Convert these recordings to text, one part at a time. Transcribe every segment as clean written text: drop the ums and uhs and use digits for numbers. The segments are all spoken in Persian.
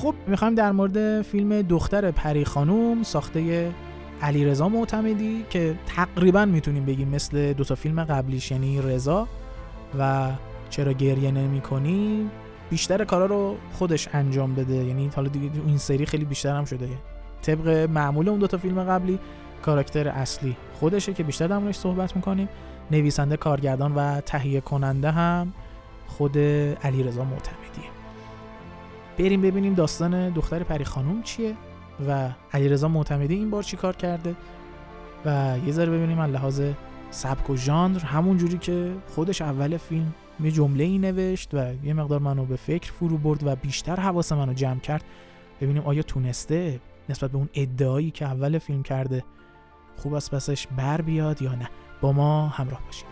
خب میخوایم در مورد فیلم دختر پری خانوم ساخته علیرضا معتمدی که تقریبا میتونیم بگیم مثل دوتا فیلم قبلیش، یعنی رضا و چرا گریه نمی‌کنی، بیشتر کارا رو خودش انجام بده. یعنی حالا دیگه این سری خیلی بیشتر هم شده، طبق معمول اون دوتا فیلم قبلی کاراکتر اصلی خودشه که بیشتر در موردش صحبت میکنیم. نویسنده، کارگردان و تهیه کننده هم خود علیرضا معتمدیه. بریم ببینیم داستان دختر پری خانوم چیه و علیرضا معتمدی این بار چی کار کرده و یه ذره ببینیم از لحاظ سبک و ژانر همون جوری که خودش اول فیلم یه جمله‌ای نوشت و یه مقدار منو به فکر فرو برد و بیشتر حواس منو جمع کرد، ببینیم آیا تونسته نسبت به اون ادعایی که اول فیلم کرده خوب است پسش بر بیاد یا نه. با ما همراه باشید.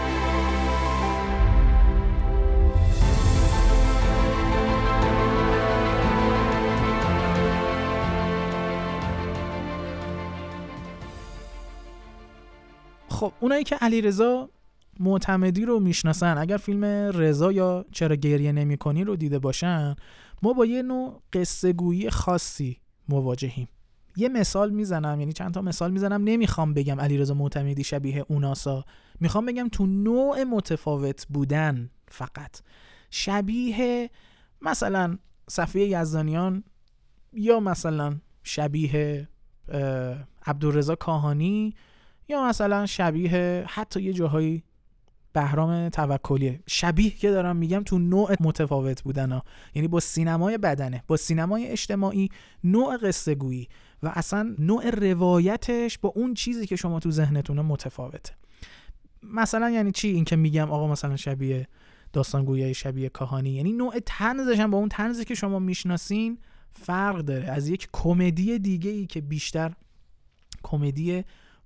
خب اونایی که علیرضا معتمدی رو میشناسن، اگر فیلم رضا یا چرا گریه نمی‌کنی رو دیده باشن، ما با یه نوع قصه گویی خاصی مواجهیم. یه مثال میزنم، یعنی چند تا مثال میزنم، نمیخوام بگم علیرضا معتمدی شبیه اوناسا، میخوام بگم تو نوع متفاوت بودن فقط شبیه مثلا صفیه یزدانیان یا مثلا شبیه عبدالرضا کاهانی یا مثلا شبیه حتی یه جاهایی بهرام توکلیه. شبیه که دارم میگم تو نوع متفاوت بودن ها. یعنی با سینمای بدنه، با سینمای اجتماعی، نوع قصه گویی و اصلا نوع روایتش با اون چیزی که شما تو ذهنتونه متفاوته. مثلا یعنی چی این که میگم آقا مثلا شبیه داستانگویی، شبیه کاهانی؟ یعنی نوع طنزش هم با اون طنزی که شما میشناسین فرق داره از یک کمدی دیگه ای که بیشتر کمدی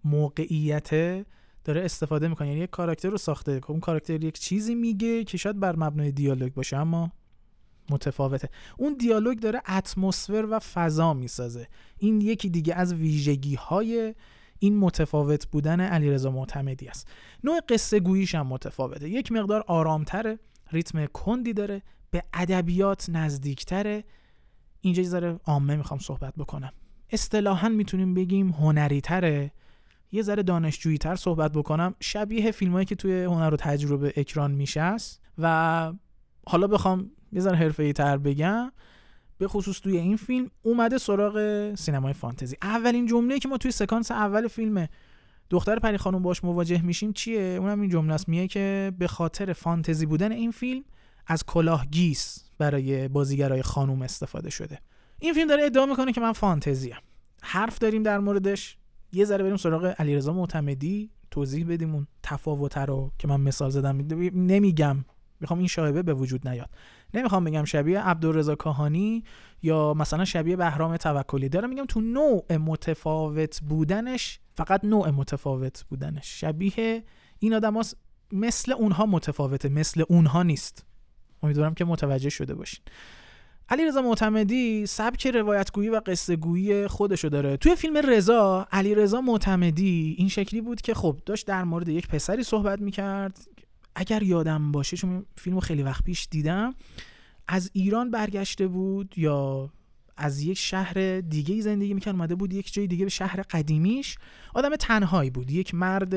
موقعیت داره استفاده میکنه. یعنی یک کاراکتر رو ساخته که اون کاراکتر یک چیزی میگه که شاید بر مبنای دیالوگ باشه اما متفاوته. اون دیالوگ داره اتمسفر و فضا میسازه. این یکی دیگه از ویژگی‌های این متفاوت بودن علیرضا معتمدی است. نوع قصه گوییش هم متفاوته. یک مقدار آرامتره، ریتم کندی داره، به ادبیات نزدیکتره. اینجا یه ذره عامه میخوام صحبت بکنم. اصطلاحاً میتونیم بگیم هنری تره. یه ذره دانشجویی تر صحبت بکنم، شبیه فیلمایی که توی هنر و تجربه اکران میشه است. و حالا بخوام یه ذره حرفه‌ای تر بگم، به خصوص توی این فیلم اومده سراغ سینمای فانتزی. اولین جمله‌ای که ما توی سکانس اول فیلم دختر پری خانوم باش مواجه میشیم چیه؟ اونم این جمله است، میگه که به خاطر فانتزی بودن این فیلم از کلاه گیس برای بازیگرای خانوم استفاده شده. این فیلم داره ادعا میکنه که من فانتزیم. حرف داریم در موردش. یه ذره بریم سراغ علیرضا معتمدی، توضیح بدیم اون تفاوت رو که من مثال زدم. نمیگم، میخوام این شایبه به وجود نیاد، نمیخوام بگم شبیه عبدالرضا کاهانی یا مثلا شبیه بهرام توکلی. دارم میگم تو نوع متفاوت بودنش، فقط نوع متفاوت بودنش شبیه این آدماست، مثل اونها متفاوته، مثل اونها نیست. امیدوارم که متوجه شده باشین. علیرضا معتمدی سبک روایتگویی و قصه گویی خودشو داره. توی فیلم رضا علیرضا معتمدی این شکلی بود که خب داشت در مورد یک پسری صحبت میکرد. اگر یادم باشه، چون فیلمو خیلی وقت پیش دیدم، از ایران برگشته بود یا از یک شهر دیگه زندگی میکرد، اومده بود یک جای دیگه به شهر قدیمیش. آدم تنهایی بود، یک مرد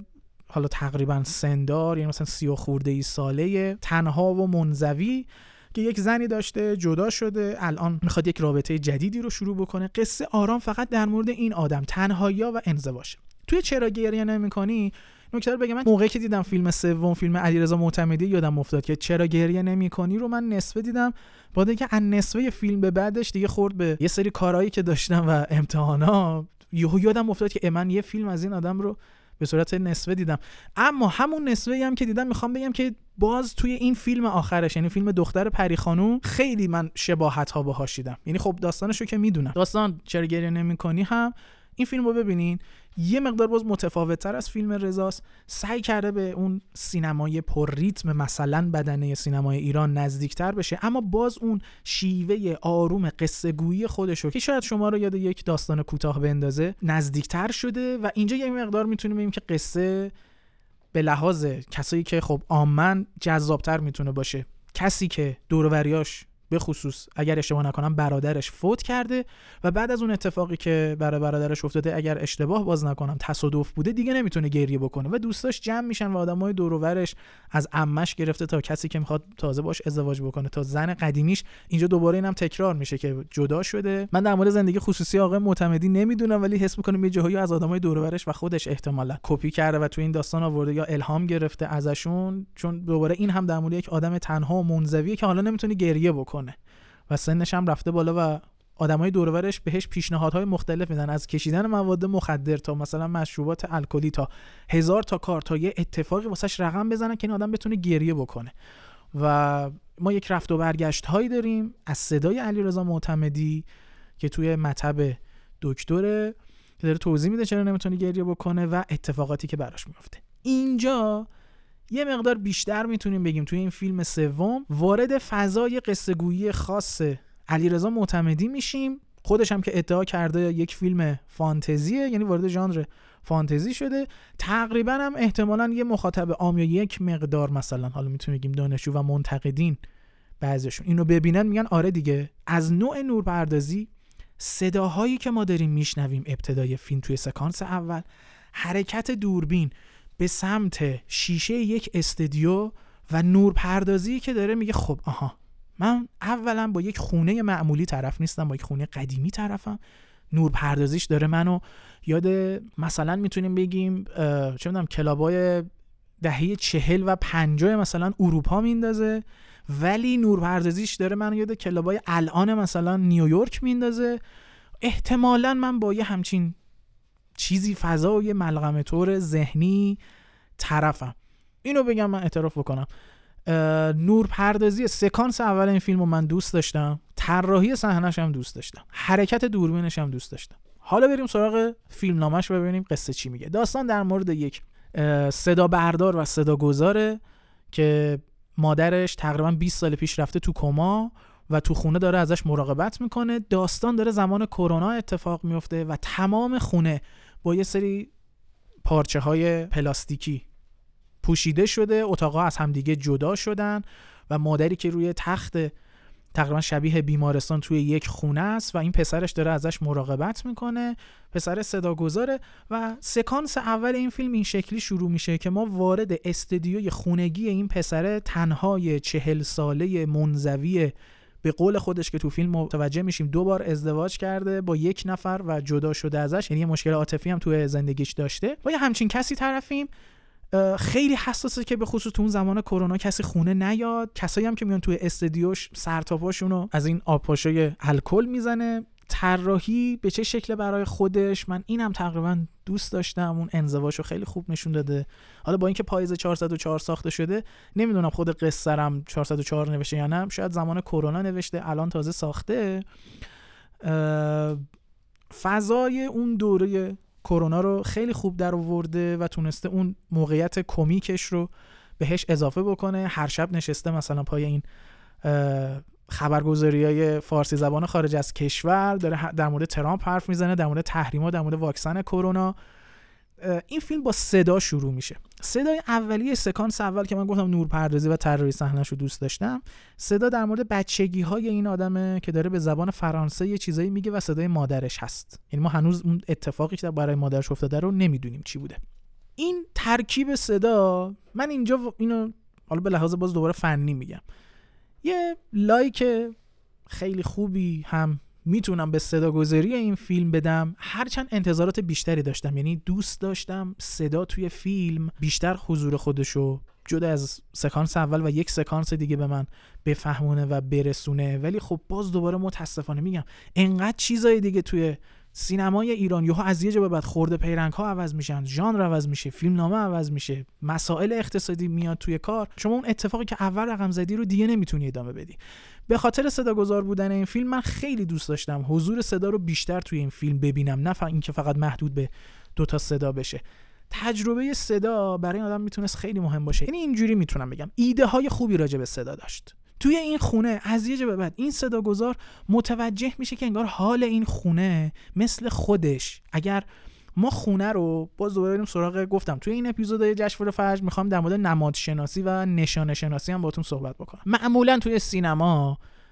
حالا تقریبا سندار، یعنی مثلا 30 خورده ساله، تنها و منزوی که یک زنی داشته، جدا شده، الان میخواد یک رابطه جدیدی رو شروع بکنه. قصه آرام فقط در مورد این آدم، تنهایی‌ها و انزواش. توی چرا گریه نمی‌کنی نکته رو بگم، من موقعی که دیدم فیلم سوم، فیلم علیرضا معتمدی، یادم افتاد که چرا گریه نمی‌کنی رو من نصفه دیدم. بعد اینکه از نصفه فیلم به بعدش دیگه خورد به یه سری کارهایی که داشتم و امتحانا، یادم افتاد که من یه فیلم از این آدم رو به صورت نصفه دیدم. اما همون نصفه‌ای هم که دیدم میخوام بگم که باز توی این فیلم آخرش، یعنی فیلم دختر پری خانوم، خیلی من شباهت‌ها باهاش دیدم. یعنی خب داستانشو که میدونم، داستان چرا گریه نمی‌کنی هم این فیلمو ببینین، یه مقدار باز متفاوت‌تر از فیلم رضاست. سعی کرده به اون سینمای پر ریتم مثلا بدنه سینمای ایران نزدیکتر بشه، اما باز اون شیوه آروم قصه گویی خودشو که شاید شما رو یاد یک داستان کوتاه بندازه نزدیکتر شده. و اینجا یه مقدار میتونیم بگیم که قصه به لحاظ کسایی که خب عامن جذابتر میتونه باشه. کسی که دور و بریاش به خصوص اگر اشتباه نکنم برادرش فوت کرده و بعد از اون اتفاقی که برای برادرش افتاده، اگر اشتباه باز نکنم تصادف بوده، دیگه نمیتونه گریه بکنه و دوستاش جمع میشن و آدمای دور و برش از عمش گرفته تا کسی که میخواد تازه باش ازدواج بکنه تا زن قدیمیش، اینجا دوباره اینم تکرار میشه که جدا شده. من در مورد زندگی خصوصی آقای معتمدی نمیدونم، ولی حس میکنم یه جاهایی از آدمای دور و برش و خودش احتمالاً کپی کرده و تو این داستان آورده یا الهام گرفته ازشون، چون دوباره این هم در مورد یک آدم تنها و منزویه که حالا نمیتونه گریه بکنه و سنش هم رفته بالا و آدمای دور و برش بهش پیشنهادهای مختلف میدن، از کشیدن مواد مخدر تا مثلا مشروبات الکلی تا 1000 تا کار تا یه اتفاقی واسش رقم بزنن که این آدم بتونه گریه بکنه. و ما یک رفت و برگشت هایی داریم از صدای علیرضا معتمدی که توی مطب دکتره که داره توضیح میده چرا نمیتونه گریه بکنه و اتفاقاتی که براش میفته. اینجا یه مقدار بیشتر میتونیم بگیم توی این فیلم سوم وارد فضای قصه گویی خاص علیرضا معتمدی میشیم. خودش هم که ادعا کرده یک فیلم فانتزیه، یعنی وارد ژانر فانتزی شده. تقریبا هم احتمالاً یه مخاطب عام یا یک مقدار مثلا حالا میتونیم بگیم دانشجو و منتقدین بعضیشون اینو ببینن میگن آره دیگه، از نوع نورپردازی، صداهایی که ما داریم میشنویم ابتدای فیلم توی سکانس اول، حرکت دوربین به سمت شیشه یک استودیو و نورپردازی که داره میگه خب آها، من اولا با یک خونه معمولی طرف نیستم، با یک خونه قدیمی طرفم. نورپردازیش داره منو یاد مثلا میتونیم بگیم چه میدونم کلابای دهه 40 و 50 مثلا اروپا میندازه، ولی نورپردازیش داره منو یاد کلابای الان مثلا نیویورک میندازه. احتمالاً من با یه همچین چیزی فضای ملغمه طور ذهنی طرفم. اینو بگم، من اعتراف بکنم، نورپردازی سکانس اول این فیلمو من دوست داشتم، طراحی صحنه‌ش هم دوست داشتم، حرکت دوربینش هم دوست داشتم. حالا بریم سراغ فیلم نامش و ببینیم قصه چی میگه. داستان در مورد یک صدا بردار و صداگذاره که مادرش تقریبا 20 سال پیش رفته تو کما و تو خونه داره ازش مراقبت میکنه. داستان داره زمان کرونا اتفاق میفته و تمام خونه با یه سری پارچه های پلاستیکی پوشیده شده، اتاقا از همدیگه جدا شدن و مادری که روی تخت تقریبا شبیه بیمارستان توی یک خونه است و این پسرش داره ازش مراقبت میکنه. پسر صداگذاره و سکانس اول این فیلم این شکلی شروع میشه که ما وارد استودیوی خونگی این پسر تنهای 40 ساله منزوی به قول خودش که تو فیلم متوجه میشیم 2 بار ازدواج کرده با یک نفر و جدا شده ازش، یعنی مشکل عاطفی هم تو زندگیش داشته. با یه همچین کسی طرفیم. خیلی حساسه که به خصوص تو اون زمان کرونا کسی خونه نیاد. کسایی هم که میان توی استودیوش سر تا پاشونو از این آبپاشای الکل میزنه. طراحی به چه شکل برای خودش، من اینم تقریبا دوست داشتم، اون انزواشو خیلی خوب نشون داده. حالا با اینکه پاییز 404 ساخته شده، نمیدونم خود قصه‌رم 404 نوشته یا نه، شاید زمان کرونا نوشته، الان تازه ساخته. فضای اون دوره کرونا رو خیلی خوب در آورده و تونسته اون موقعیت کمیکش رو بهش اضافه بکنه. هر شب نشسته مثلا پای این خبرگزاری‌های فارسی زبان خارج از کشور داره در مورد ترامپ حرف میزنه، در مورد تحریم‌ها، در مورد واکسن کرونا. این فیلم با صدا شروع میشه. صدای اولیه سکانس اول که من گفتم نورپردازی و طراحی صحنه‌شو دوست داشتم، صدا در مورد بچگی‌های این آدمه که داره به زبان فرانسه یه چیزایی میگه و صدای مادرش هست. یعنی ما هنوز اون اتفاقی که برای مادرش افتاده رو نمیدونیم چی بوده. این ترکیب صدا، من اینجا اینو حالا به لحاظ باز دوباره فنی میگم، یه لایک خیلی خوبی هم میتونم به صداگذاری این فیلم بدم، هرچند انتظارات بیشتری داشتم. یعنی دوست داشتم صدا توی فیلم بیشتر حضور خودشو جدا از سکانس اول و یک سکانس دیگه به من بفهمونه و برسونه، ولی خب باز دوباره متاسفانه میگم انقدر چیزای دیگه توی سینمای ایران یهو از یه جا به بعد خورده پیرنگ‌ها عوض میشن، ژانر عوض میشه، فیلمنامه عوض میشه، مسائل اقتصادی میاد توی کار، شما اون اتفاقی که اول رقم زدی رو دیگه نمیتونی ادامه بدی. به خاطر صداگذار بودن این فیلم من خیلی دوست داشتم حضور صدا رو بیشتر توی این فیلم ببینم، نه اینکه فقط محدود به 2 تا صدا بشه. تجربه صدا برای آدم میتونست خیلی مهم باشه. یعنی اینجوری میتونم بگم ایده های خوبی راجع به صدا داشت. توی این خونه از یه جا به بعد این صداگذار متوجه میشه که انگار حال این خونه مثل خودش. اگر ما خونه رو باز دوباره بریم سراغ، گفتم توی این اپیزودهای جشنواره فجر میخوام در مورد نمادشناسی و نشانه شناسی هم باهاتون صحبت بکنم. معمولا توی سینما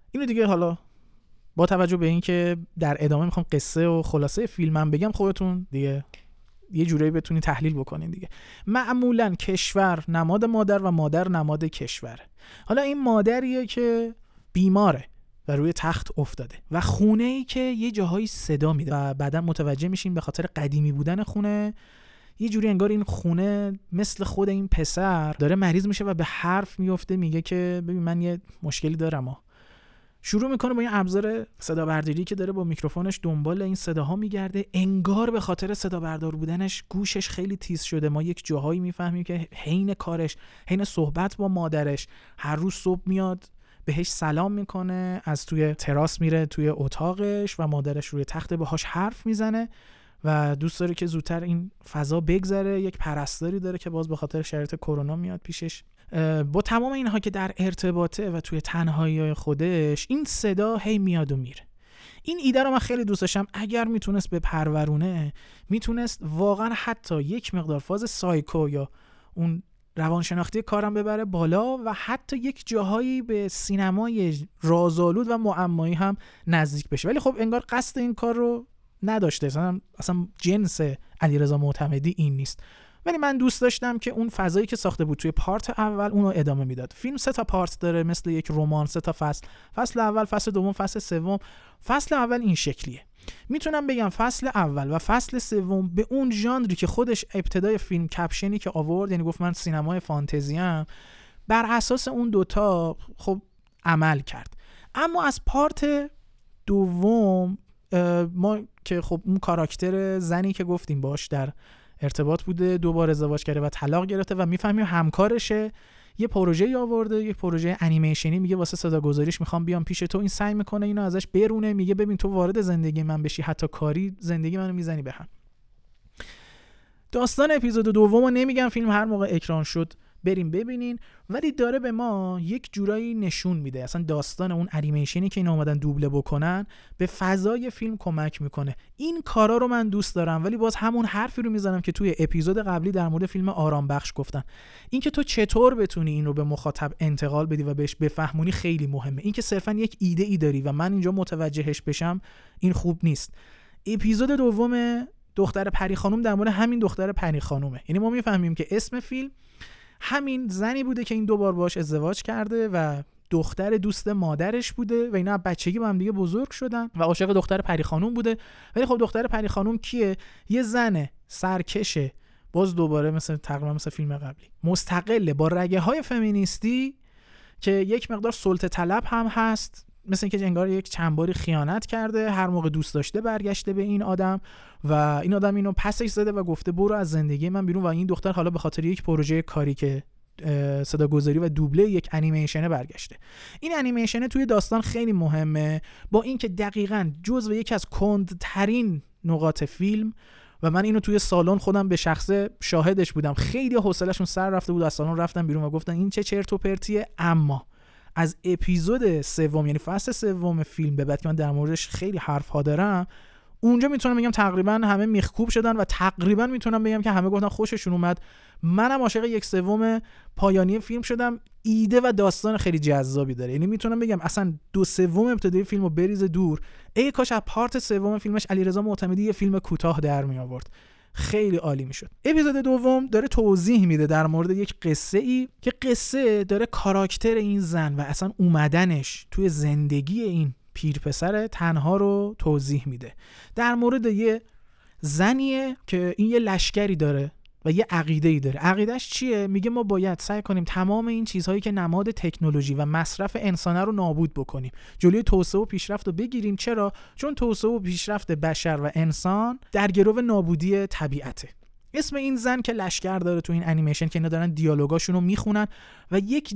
اینو دیگه حالا با توجه به این که در ادامه میخوام قصه و خلاصه فیلمم بگم، خودتون دیگه یه جورایی بتونی تحلیل بکنین دیگه. معمولا کشور نماد مادر و مادر نماد کشوره. حالا این مادریه که بیماره و روی تخت افتاده و خونه‌ای که یه جاهایی صدا میده و بعدا متوجه میشین به خاطر قدیمی بودن خونه یه جوری انگار این خونه مثل خود این پسر داره مریض میشه و به حرف میفته، میگه که ببین من یه مشکلی دارم. شروع میکنه با این ابزار صدا برداری که داره با میکروفونش دنبال این صداها میگرده، انگار به خاطر صدا بردار بودنش گوشش خیلی تیز شده. ما یک جاهایی میفهمیم که حین کارش، حین صحبت با مادرش، هر روز صبح میاد بهش سلام میکنه، از توی تراس میره توی اتاقش و مادرش روی تخت باهاش حرف میزنه و دوست داره که زودتر این فضا بگذره. یک پرستاری داره که باز به خاطر شرایط کرونا میاد پیشش. با تمام اینها که در ارتباطه و توی تنهایی خودش، این صدا هی میاد و میره. این ایده رو من خیلی دوست داشتم. اگر میتونست به پرورونه، میتونست واقعا حتی یک مقدار فاز سایکو یا اون روانشناختی کارم ببره بالا و حتی یک جاهایی به سینمای رازآلود و معمایی هم نزدیک بشه. ولی خب انگار قصد این کار رو نداشته، اصلا جنس علیرضا معتمدی این نیست. ولی من دوست داشتم که اون فضایی که ساخته بود توی پارت اول اونو ادامه میداد. فیلم 3 تا پارت داره، مثل یک رمان، 3 تا فصل. فصل اول، فصل دوم، فصل سوم. فصل اول این شکلیه. میتونم بگم فصل اول و فصل سوم به اون ژانری که خودش ابتدای فیلم کپشنی که آورد، یعنی گفت من سینمای فانتزیم، بر اساس اون دوتا خب عمل کرد. اما از پارت دوم ما که خب اون کاراکتر زنی که گفتیم باش در ارتباط بوده، 2 بار ازدواج کرده و طلاق گرفته و میفهمیم همکارشه، یه پروژه‌ای آورده، یه پروژه انیمیشنی، میگه واسه صداگذاریش میخوام بیام پیش تو. این سعی میکنه اینو ازش برونه، میگه ببین تو وارد زندگی من بشی، حتی کاری زندگی منو میزنی به هم. داستان اپیزود دومو نمیگم، فیلم هر موقع اکران شد بریم ببینین، ولی داره به ما یک جورایی نشون میده اصلا داستان اون انیمیشنی که اینا اومدن دوبله بکنن به فضای فیلم کمک میکنه. این کارا رو من دوست دارم، ولی باز همون حرفی رو میزنم که توی اپیزود قبلی در مورد فیلم آرام بخش گفتم. این که تو چطور بتونی این رو به مخاطب انتقال بدی و بهش بفهمونی خیلی مهمه. این که صرفا یک ایده ای داری و من اینجا متوجهش بشم این خوب نیست. اپیزود دوم دختر پری خانم در مورد همین دختر پری خانومه. یعنی ما میفهمیم که اسم فیلم همین زنی بوده که این 2 بار باش ازدواج کرده و دختر دوست مادرش بوده و اینا بچگی با هم دیگه بزرگ شدن و عاشق دختر پری خانوم بوده. ولی خب دختر پری خانوم کیه؟ یه زن سرکشه، باز دوباره تقریبا مثل فیلم قبلی، مستقله، با رگه های فمینیستی که یک مقدار سلطه طلب هم هست، مثل اینکه انگار یک چند باری خیانت کرده، هر موقع دوست داشته برگشته به این آدم و این آدم اینو پسش زده و گفته برو از زندگی من بیرون. و این دختر حالا به خاطر یک پروژه کاری که صداگذاری و دوبله یک انیمیشن برگشته. این انیمیشن توی داستان خیلی مهمه، با اینکه دقیقاً جزو یکی از کندترین نقاط فیلم و من اینو توی سالن خودم به شخصه شاهدش بودم، خیلی حوصله‌شون سر رفته بود، از سالن رفتن بیرون و گفتن این چه چرت و پرتیه. اما از اپیزود سوم، یعنی فصل سوم فیلم به بعد که من در موردش خیلی حرف ها دارم، اونجا میتونم بگم تقریبا همه میخکوب شدن و تقریبا میتونم بگم که همه گفتن خوششون اومد. منم عاشق 1/3 پایانی فیلم شدم. ایده و داستان خیلی جذابی داره، یعنی میتونم بگم اصلا 2/3 ابتدای فیلمو بریز دور، ای کاش از پارت سوم فیلمش علیرضا معتمدی یه فیلم کوتاه در می آورد، خیلی عالی میشد. اپیزود دوم داره توضیح میده در مورد یک قصه ای که قصه داره کاراکتر این زن و اصلا اومدنش توی زندگی این پیرپسر تنها رو توضیح میده. در مورد یه زنیه که این یه لشکری داره و یه عقیده‌ای داره. عقیدهش چیه؟ میگه ما باید سعی کنیم تمام این چیزهایی که نماد تکنولوژی و مصرف انسانه رو نابود بکنیم، جلوی توسعه و پیشرفت رو بگیریم. چرا؟ چون توسعه و پیشرفت بشر و انسان در گرو نابودی طبیعته. اسم این زن که لشکر داره تو این انیمیشن که اینا دارن دیالوگاشون رو میخونن و یک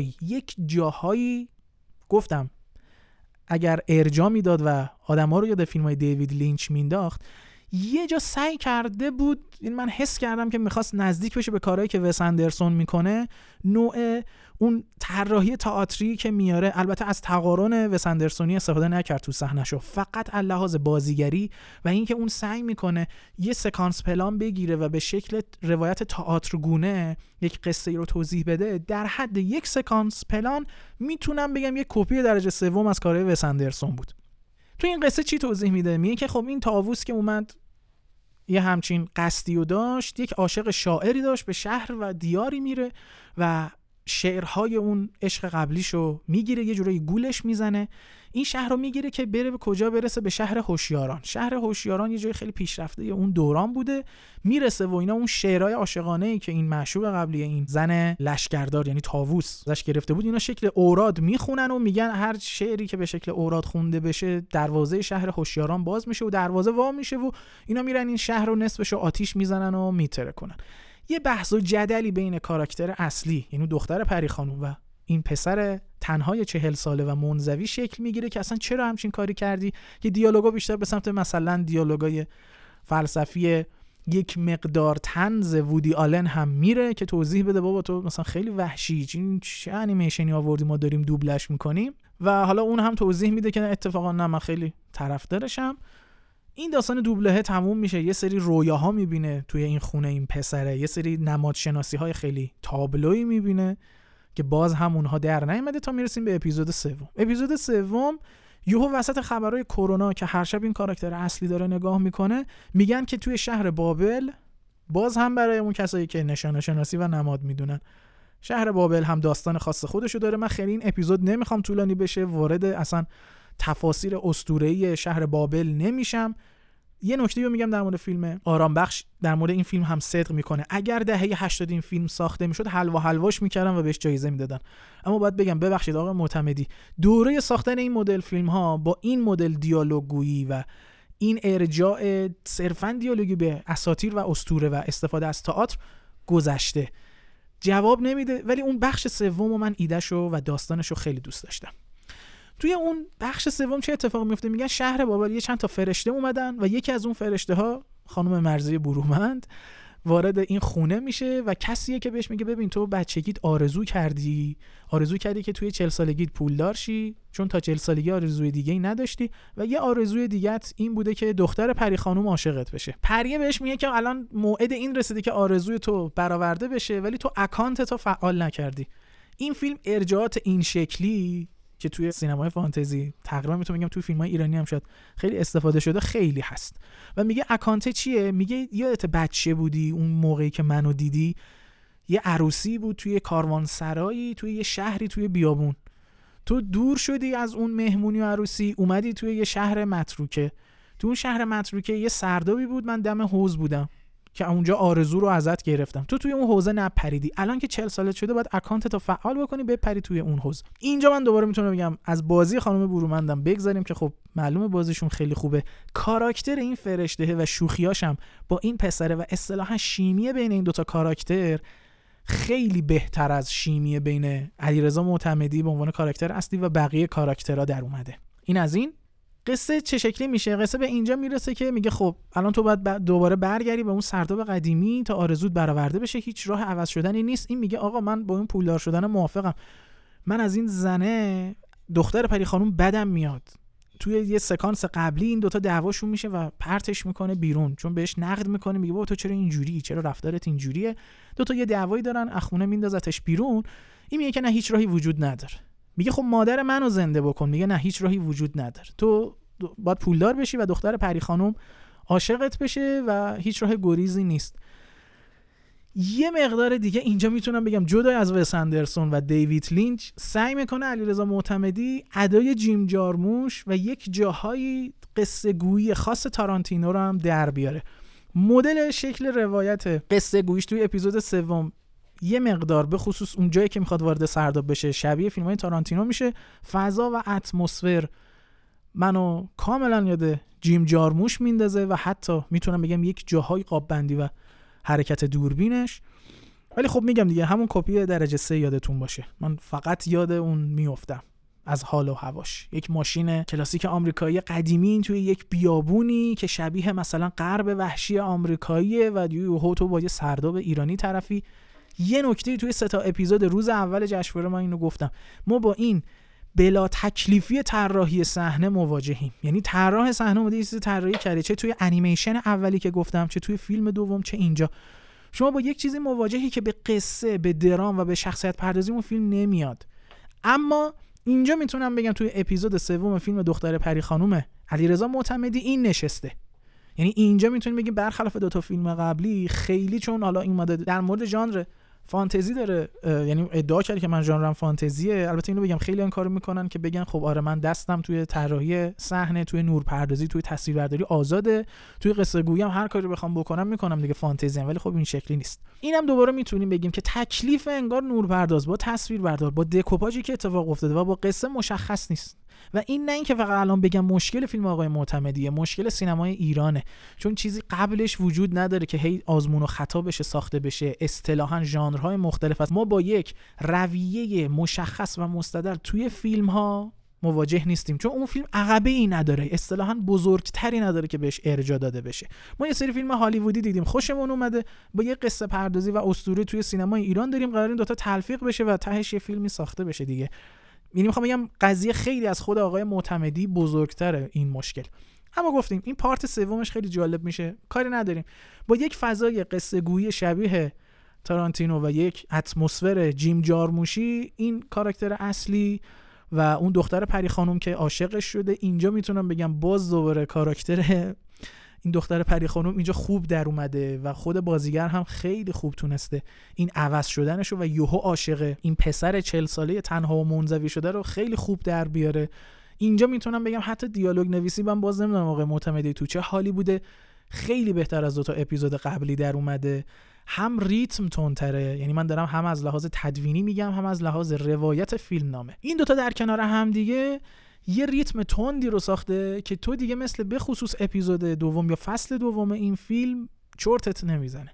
جاهایی گفتم اگر ارجاع میداد و آدما رو یاد فیلم‌های دیوید لینچ مینداخت، یه جا سعی کرده بود، این من حس کردم که میخواست نزدیک بشه به کارهایی که وس اندرسون میکنه، نوع اون طراحی تئاتری که میاره. البته از تقارن وس اندرسونی استفاده نکرد تو صحنه‌شو، فقط لحاظ بازیگری و اینکه اون سعی میکنه یه سکانس پلان بگیره و به شکل روایت تئاترگونه یک قصه رو توضیح بده. در حد یک سکانس پلان میتونم بگم یک کپی درجه سوم از کارهای وس اندرسون بود. تو این قصه چی توضیح میده؟ میگه که خب این طاووس که اومد یه همچین قصدی رو داشت، یک عاشق شاعری داشت، به شهر و دیاری میره و شعرهای اون عشق قبلیشو میگیره، یه جورایی گولش میزنه. این شهر رو میگیره که بره به کجا برسه؟ به شهر هوشیاران. شهر هوشیاران یه جای خیلی پیشرفته اون دوران بوده. میرسه و اینا اون شعرهای عاشقانه‌ای که این معشوق قبلی این زن لشکردار یعنی طاووس ازش گرفته بود، اینا شکل اوراد میخونن و میگن هر شعری که به شکل اوراد خونده بشه دروازه شهر هوشیاران باز میشه و دروازه وا میشه و اینا میرن این شهر رو نصفشو آتیش میزنن و میترکونن. یه بحث و جدلی بین کاراکتر اصلی یعنی دختر پری خانوم و این پسر تنهای 40 ساله و منزوی شکل میگیره که اصلا چرا همچین کاری کردی، که دیالوگا بیشتر به سمت مثلا دیالوگای فلسفی یک مقدار طنز وودی آلن هم میره که توضیح بده بابا تو مثلا خیلی وحشی، این چه انیمیشنی آوردی ما داریم دوبلش میکنیم. و حالا اون هم توضیح میده که اتفاقا نه من خیلی طرفدارشم. این داستان دوبله تموم میشه، یه سری رویاها میبینه توی این خونه این پسره، یه سری نمادشناسی های خیلی تابلویی میبینه که باز هم اونها در نیامده تا میرسیم به اپیزود سوم. اپیزود سوم یهو وسط خبرهای کرونا که هر شب این کاراکتر اصلی داره نگاه میکنه، میگن که توی شهر بابل، باز هم برای اون کسایی که نشانه شناسی و نماد میدونن، شهر بابل هم داستان خاص خودشو داره. من خیلی این اپیزود نمیخوام طولانی بشه، وارد اصلا تفاسیر اسطوره‌ای شهر بابل نمیشم. یه نکته رو میگم در مورد فیلم آرام بخش، در مورد این فیلم هم صدق میکنه. اگر دهه 80 این فیلم ساخته میشد حلواش میکردن و بهش جایزه میدادن. اما باید بگم ببخشید آقا معتمدی، دوره ساختن این مدل فیلم ها با این مدل دیالوگ گویی و این ارجاع صرفاً دیالوگی به اساطیر و اسطوره و استفاده از تئاتر گذشته، جواب نمیده. ولی اون بخش سوم من ایدهشو و داستانشو خیلی دوست داشتم. توی اون بخش سوم چه اتفاقی میفته؟ میگن شهر بابل یه چند تا فرشته اومدن و یکی از اون فرشته ها خانم مرضیه برومند وارد این خونه میشه و کسیه که بهش میگه ببین تو بچگیت آرزو کردی که توی 40 سالگیت پولدار شی، چون تا 40 سالگی آرزوی دیگه‌ای نداشتی و یه آرزوی دیگه‌ت این بوده که دختر پری خانوم عاشقت بشه. پریه بهش میگه که الان موعد این رسیده که آرزوی تو برآورده بشه ولی تو اکانت تو فعال نکردی. این فیلم ارجاعات این شکلی که توی سینمای فانتزی تقریبا میتونم بگم توی فیلم‌های ایرانی هم شاید خیلی استفاده شده خیلی هست. و میگه اکانت چیه؟ میگه یادت بچه بودی اون موقعی که منو دیدی، یه عروسی بود توی کاروانسرایی توی یه شهری توی بیابون، تو دور شدی از اون مهمونی و عروسی اومدی توی یه شهر متروکه، تو اون شهر متروکه یه سردابی بود، من دم حوض بودم که اونجا آرزو رو ازت گرفتم، تو توی اون حوضه نپریدی، الان که 40 سالت شده باید اکانتت رو فعال بکنی بپری توی اون حوض. اینجا من دوباره میتونم بگم از بازی خانم برومندم بگذاریم که خب معلومه بازیشون خیلی خوبه، کاراکتر این فرشته و شوخیاشم با این پسره و اصطلاحا شیمی بین این دوتا کاراکتر خیلی بهتر از شیمی بین علیرضا معتمدی به عنوان کاراکتر اصلی و بقیه کاراکترها در اومده. این از این. قصه چه شکلی میشه؟ قصه به اینجا میرسه که میگه خب الان تو باید دوباره برگردی به اون سرداب قدیمی تا آرزوت برآورده بشه، هیچ راه عوض شدنی نیست. این میگه آقا من با این پولدار شدن موافقم، من از این زنه دختر پری خانوم بدم میاد. توی یه سکانس قبلی این دوتا دعواشون میشه و پرتش میکنه بیرون، چون بهش نقد میکنه، میگه بابا تو چرا اینجوری، چرا رفتارت اینجوریه. دوتا یه دعوایی دارن، اخونه میندازتش بیرون. این میگه که نه هیچ راهی وجود نداره. میگه خب مادر منو زنده بکن. میگه نه هیچ راهی وجود نداره، تو باید پولدار بشی و دختر پری خانوم عاشقت بشه و هیچ راه گریزی نیست. یه مقدار دیگه اینجا میتونم بگم جدای از وس اندرسون و دیوید لینچ سعی میکنه علیرضا معتمدی ادای جیم جارموش و یک جاهایی قصه گویی خاص تارانتینو رو هم در بیاره. مدل شکل روایت قصه گوییش توی اپیزود سوم یه مقدار به خصوص اون جایی که میخواد وارد سرداب بشه شبیه فیلم‌های تارانتینو میشه. فضا و اتمسفر منو کاملا یاد جیم جارموش میندازه و حتی میتونم بگم یک جاهای قاب بندی و حرکت دوربینش. ولی خب میگم دیگه همون کپی درجه 3 یادتون باشه، من فقط یاد اون میافتم. از حال و هواش. یک ماشین کلاسیک آمریکایی قدیمی توی یک بیابونی که شبیه مثلا غرب وحشی آمریکاییه و یهو تو با یه سرداب ایرانی طرفی. یه نکته توی 3 اپیزود روز اول جشنواره من اینو گفتم، ما با این بلا تکلیفی طراحی صحنه مواجهیم. یعنی طراح صحنه اومده یه چیز طراحی کرده، چه توی انیمیشن اولی که گفتم، چه توی فیلم دوم، چه اینجا. شما با یک چیزی مواجهی که به قصه، به درام و به شخصیت پردازی اون فیلم نمیاد. اما اینجا میتونم بگم توی اپیزود 3 فیلم دختر پری خانم علیرضا معتمدی این نشسته. یعنی اینجا میتونیم بگیم برخلاف 2 فیلم قبلی خیلی، چون حالا این ماده در مورد ژانر فانتزی داره، یعنی ادعا کرده که من ژانرم فانتزیه. البته اینو بگم خیلی این کارو میکنن که بگن خب آره من دستم توی طراحی صحنه، توی نورپردازی، توی تصویربرداری آزاده، توی قصه گویی هم هر کاری بخوام بکنم میکنم دیگه، فانتزی ام. ولی خب این شکلی نیست. اینم دوباره میتونیم بگیم که تکلیف انگار نورپرداز با تصویربردار با دکوپاژی که اتفاق افتاده و با قصه مشخص نیست. و این نه اینکه فقط الان بگم مشکل فیلم آقای معتمدیه، مشکل سینمای ایرانه، چون چیزی قبلش وجود نداره که هی آزمون و خطا بشه، ساخته بشه. اصطلاحاً ژانرهای مختلف است. ما با یک رویه مشخص و مستدل توی فیلم‌ها مواجه نیستیم، چون اون فیلم عقبه ای نداره، اصطلاحاً بزرگتری نداره که بهش ارجاع داده بشه. ما یه سری فیلم هالیوودی دیدیم، خوشمون اومده، با یه قصه پردازی و اسطوره توی سینمای ایران داریم قرار این دو تا تلفیق بشه و تهش یه فیلمی ساخته بشه دیگه. یعنی میخوام بگم قضیه خیلی از خود آقای معتمدی بزرگتره این مشکل. اما گفتیم این پارت 3 خیلی جالب میشه، کاری نداریم. با یک فضای قصه گویی شبیه تارانتینو و یک اتمسفر جیم جارموشی، این کاراکتر اصلی و اون دختر پری خانم که عاشقش شده، اینجا میتونم بگم باز دوباره کاراکتر این دختر پری خانم اینجا خوب در اومده و خود بازیگر هم خیلی خوب تونسته این عوض شدنشو و یهو عاشق این پسر 40 ساله تنها و منزوی شده رو خیلی خوب در بیاره. اینجا میتونم بگم حتی دیالوگ نویسی من باز نمیدونم آقای معتمدی تو چه حالی بوده، خیلی بهتر از 2 اپیزود قبلی در اومده. هم ریتم تندتره، یعنی من دارم هم از لحاظ تدوینی میگم هم از لحاظ روایت فیلم نامه. این 2 در کنار هم دیگه یه ریتم تندی رو ساخته که تو دیگه مثل به خصوص اپیزود 2 یا فصل 2 این فیلم چرتت نمیزنه.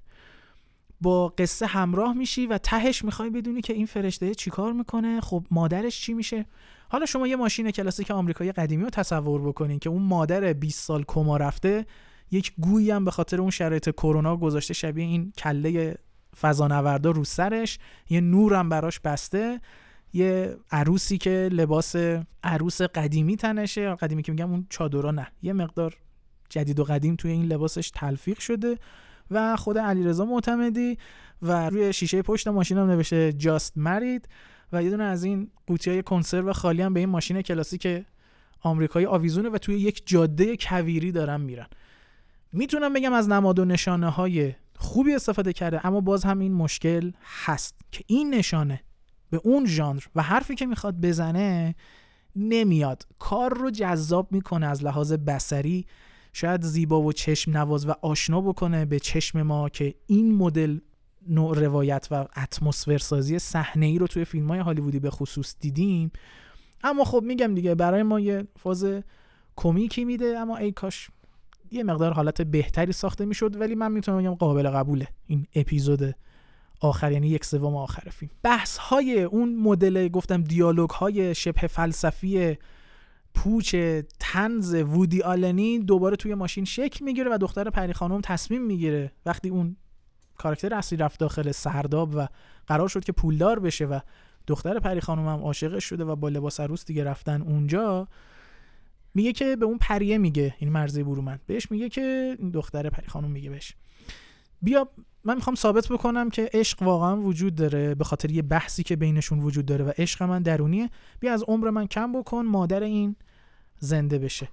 با قصه همراه میشی و تهش میخوای بدونی که این فرشته چیکار میکنه، خب مادرش چی میشه. حالا شما یه ماشین کلاسیک آمریکایی قدیمی رو تصور بکنین که اون مادر 20 سال کما رفته، یک گویی هم به خاطر اون شرایط کرونا گذاشته شبیه این کله فضانوردا رو سرش، یه نورم براش بسته، یه عروسی که لباس عروس قدیمی تنشه، قدیمی که میگم اون چادرها نه، یه مقدار جدید و قدیم توی این لباسش تلفیق شده و خود علیرضا معتمدی و روی شیشه پشت ماشین هم نوشته Just Married و یه دونه از این قوطیای کنسرو خالی هم به این ماشین کلاسیک آمریکایی آویزونه و توی یک جاده کویری دارن میرن. میتونم بگم از نماد و نشانه های خوبی استفاده کرده، اما باز هم این مشکل هست که این نشانه به اون ژانر و حرفی که میخواد بزنه نمیاد، کار رو جذاب میکنه از لحاظ بصری، شاید زیبا و چشم نواز و آشنا بکنه به چشم ما که این مدل نوع روایت و اتمسفر سازی صحنه‌ای رو توی فیلم‌های هالیوودی به خصوص دیدیم. اما خب میگم دیگه برای ما یه فاز کمیکی میده، اما ای کاش یه مقدار حالت بهتری ساخته میشد. ولی من میتونم بگم قابل قبوله این اپیزود آخر، یعنی 1/3 آخر فیلم. بحث های اون مدل گفتم دیالوگ های شبه فلسفی پوچ طنز وودی آلنی دوباره توی ماشین شکل میگیره و دختر پری خانم تصمیم میگیره وقتی اون کاراکتر اصلی رفت داخل سرداب و قرار شد که پولدار بشه و دختر پری خانم هم عاشقش شده و با لباس عروس دیگه رفتن اونجا، میگه که به اون پریه میگه، این مرزی برومند بهش میگه که این دختر پری خانم میگه بهش بیا من میخوام ثابت بکنم که عشق واقعا وجود داره، به خاطر یه بحثی که بینشون وجود داره و عشق من درونیه، بیا از عمر من کم بکن مادر این زنده بشه.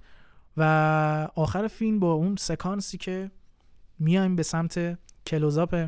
و آخر فیلم با اون سکانسی که میایم به سمت کلوزاپ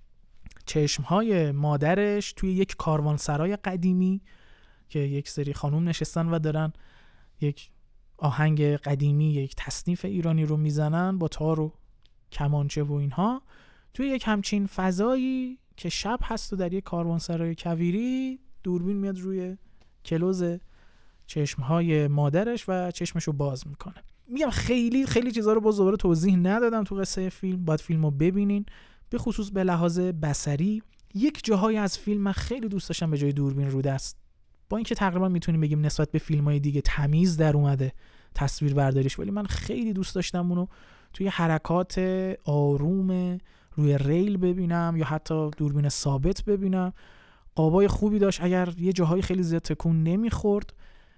چشمهای مادرش توی یک کاروانسرای قدیمی که یک سری خانوم نشستن و دارن یک آهنگ قدیمی، یک تصنیف ایرانی رو میزنن با تار و کمانچه و اینها توی یک همچین فضایی که شب هست و در یک کاروانسرای کویری، دوربین میاد روی کلوز چشمهای مادرش و چشمشو باز میکنه. میگم خیلی خیلی چیزا رو باز دوباره توضیح ندادم تو قصه فیلم، باید فیلمو ببینین. به خصوص به لحاظ بصری یک جاهای از فیلم من خیلی دوست داشتم به جای دوربین رو دست با اینکه تقریبا میتونیم بگیم نسبت به فیلم‌های دیگه تمیز در اومده تصویر برداریش، ولی من خیلی دوست داشتم اونو توی حرکات آروم روی ریل ببینم یا حتی دوربین ثابت ببینم. قابای خوبی داشت، اگر یه جاهای خیلی زیاد تکون نمیخورد.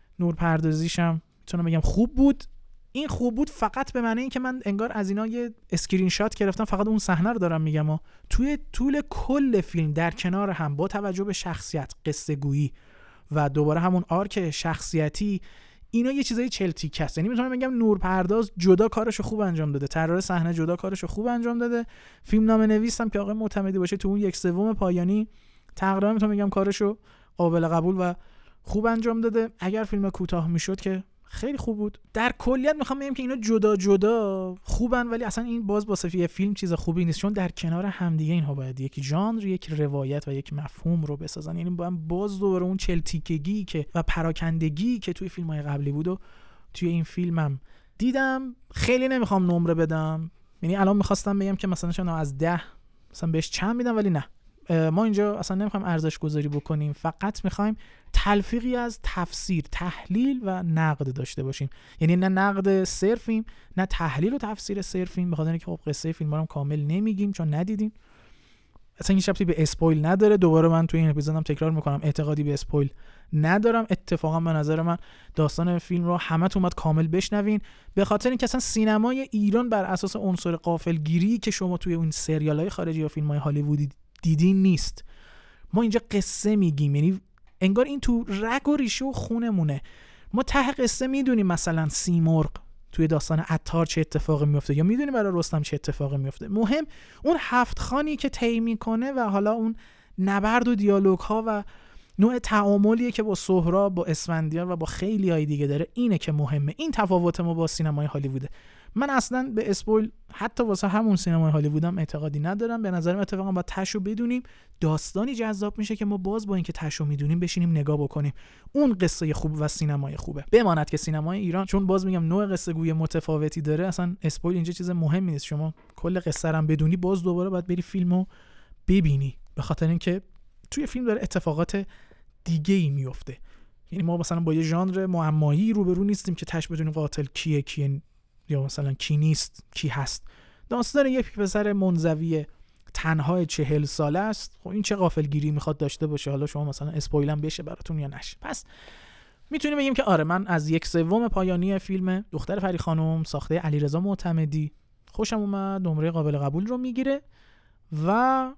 نورپردازیشم میتونم بگم خوب بود. این خوب بود فقط به معنی اینکه من انگار از اینا یه اسکرین شات گرفتم، فقط اون صحنه رو دارم میگم. توی طول کل فیلم در کنار هم با توجه به شخصیت، قصه گویی و دوباره همون آرک شخصیتی، اینا یه چیزای چلتیک هست. یعنی میتونم بگم نورپرداز جدا کارشو خوب انجام داده، طراح صحنه جدا کارشو خوب انجام داده، فیلمنامه نویسم که آقای معتمدی باشه تو اون 1/3 پایانی تقریبا میتونم بگم کارشو قابل قبول و خوب انجام داده. اگر فیلم کوتاه میشد که خیلی خوب بود. در کلیت میخوام بگم که اینا جدا جدا خوبن، ولی اصلا این باز با صفیه فیلم چیز خوبی نیست، چون در کنار همدیگه اینها باید یک ژانر، یک روایت و یک مفهوم رو بسازن. یعنی باز دوباره اون چلتیکگی که و پراکندگی که توی فیلم‌های قبلی بود و توی این فیلمم دیدم. خیلی نمیخوام نمره بدم، یعنی الان میخواستم بگم که مثلا شما از 10 مثلا بهش چند میدم، ولی نه، ما اینجا اصلا نمیخوایم ارزش گذاری بکنیم، فقط میخوایم تلفیقی از تفسیر، تحلیل و نقد داشته باشیم. یعنی نه نقد صرفیم، نه تحلیل و تفسیر صرفیم، به خاطر اینکه خب قصه فیلم رو کامل نمیگیم چون ندیدیم. اصلا این ربطی به اسپویل نداره. دوباره من توی این اپیزودم تکرار میکنم، اعتقادی به اسپویل ندارم. اتفاقا به نظر من داستان فیلم رو همتون باید کامل بشنوین، به خاطر اینکه اصلا سینمای ایران بر اساس عنصر غافلگیری که شما توی اون سریال‌های خارجی یا فیلم‌های هالیوودی دیدین نیست. ما اینجا قصه میگیم، یعنی انگار این تو رگ و ریشه و خونمونه. ما ته قصه میدونیم مثلا سیمرغ توی داستان عطار چه اتفاقی میفته، یا میدونیم برای رستم چه اتفاقی میفته. مهم اون 7 خانی که طی میکنه و حالا اون نبرد و دیالوگ ها و نوع تعاملیه که با سهراب، با اسفندیار و با خیلی های دیگه داره، اینه که مهمه. این تفاوت ما با سینمای هالیووده. من اصلا به اسپویل حتی واسه همون سینمای هالیوودم اعتقادی ندارم. به نظرم اتفاقا با تشو بدونیم داستانی جذاب میشه که ما باز با اینکه تشو میدونیم بشینیم نگاه بکنیم. اون قصه خوب و سینمای خوبه. بماند که سینمای ایران چون باز میگم نوع قصه گویی متفاوتی داره، اصلا اسپویل اینجا چیز مهمی نیست. شما کل قصه رو بدونی، باز دوباره باید بری فیلمو ببینی، به خاطر اینکه توی فیلم داره اتفاقات دیگه‌ای میفته. یعنی ما مثلا با یه ژانر معمایی روبرو نیستیم که تش بدونیم قاتل کیه یا مثلا کی نیست کی هست. داستان یک پسر منزوی تنها 40 ساله است. خب این چه غافلگیری میخواد داشته باشه؟ حالا شما مثلا اسپویلم بشه براتون یا نشه. پس میتونیم بگیم که آره، من از 1/3 پایانی فیلم دختر پری خانم ساخته علیرضا معتمدی خوشم اومد، نمره قابل قبول رو میگیره و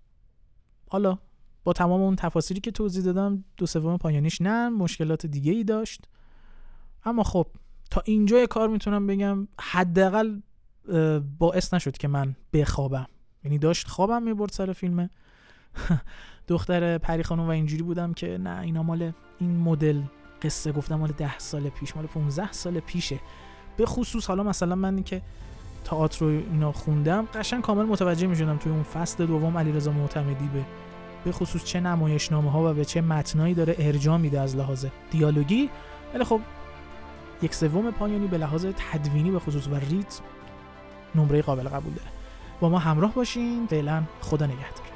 حالا با تمام اون تفاصیلی که توضیح دادم 2/3 پایانیش نه مشکلات دیگه ای داشت، اما خب تا اینجای کار میتونم بگم حداقل باعث نشد که من بخوابم. یعنی داشت خوابم میبرد سر فیلم دختر پری خانم و اینجوری بودم که نه اینا مال این مدل قصه گفتم مال 10 سال پیش، مال 15 سال پیشه. به خصوص حالا مثلا من که تئاتر رو اینا خوندم قشنگ کامل متوجه میشدم توی اون فصل دوم علیرضا معتمدی به خصوص چه نمایشنامه‌ها و به چه متنایی داره ارجاع میده از لحاظ دیالوگی. ولی خب 1/3 پایانی به لحاظ تدوینی به خصوص و ریتم نمره قابل قبول داره. با ما همراه باشین. فعلا خدا نگهدار.